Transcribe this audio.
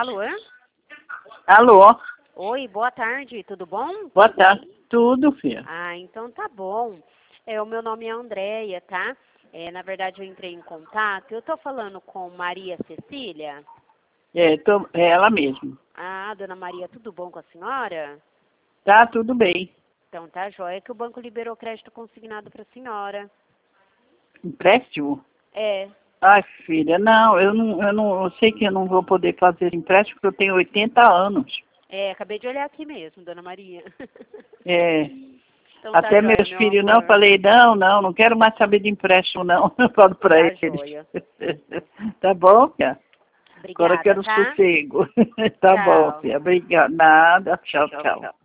Alô? Alô? Oi, boa tarde, tudo bom? Boa tarde. Tudo, filha. Ah, então tá bom. O meu nome é Andréia, tá? Na verdade, eu entrei em contato. Eu tô falando com Maria Cecília. É ela mesmo. Ah, dona Maria, tudo bom com a senhora? Tá tudo bem. Então tá jóia que o banco liberou crédito consignado para a senhora. Empréstimo? É. Ai, filha, não, eu sei que eu não vou poder fazer empréstimo porque eu tenho 80 anos. Acabei de olhar aqui mesmo, dona Maria. É. Então tá Até jóia, meus meu filhos não, amor. falei, não quero mais saber de empréstimo, não. Eu falo pra Tá eles. jóia. Tá bom, filha? Agora eu Obrigada, quero tá? sossego. Tá bom, Tchau. filha. Obrigada. Nada. Tchau, tchau.